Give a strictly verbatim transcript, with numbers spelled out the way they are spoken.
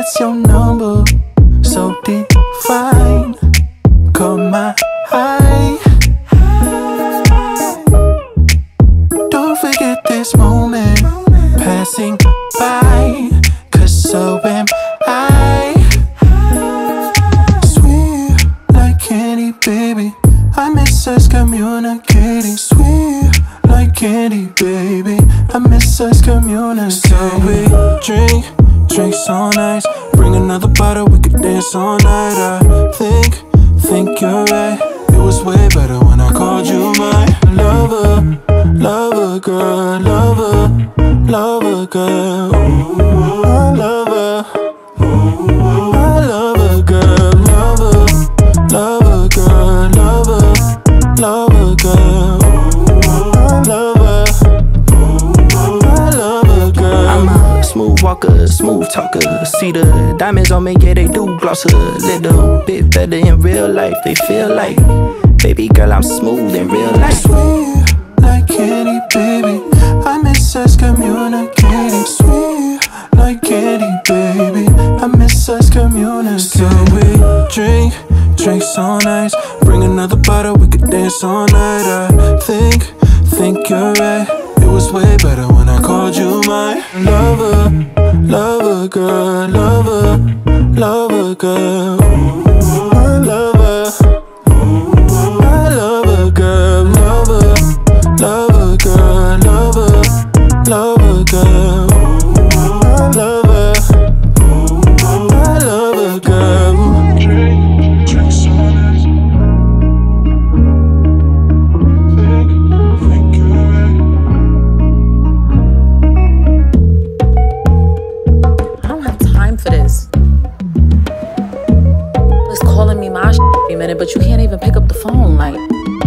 What's your number? So divine. Call my high. Don't forget this moment passing by, cause so am I. Sweet like candy, baby, I miss us communicating. Sweet like candy, baby, I miss us communicating. So we drink, drinks all night. Bring another bottle, we could dance all night. I think, think you're right. It was way better when I called you my lover. Lover, girl, lover, lover, girl. Ooh, I love her. Ooh, I love her, girl. Lover, lover, girl, lover, lover, girl. Ooh, I love her. Ooh, I love her, girl. I'm a smooth walker, smooth talker. See the diamonds on me, yeah, they do gloss a little bit better in real life. They feel like, baby girl, I'm smooth in real life. Sweet like candy, baby, I miss us communicating. Sweet like candy, baby, I miss us communicating. So we drink, drinks all night. Bring another bottle, we could dance all night. I think, think you're right. It was way better when I called you my lover. Lover, girl, lover, lover, girl. Ooh, I love her. Ooh, I love her, girl, lover. Lover, girl, lover, lover, girl. Ooh, I love her. Ooh, I love her, girl. Drink, drink so nice. Think, think you're right. I don't have time for this. It's calling me my shit every minute, but you can't even pick up the phone, like.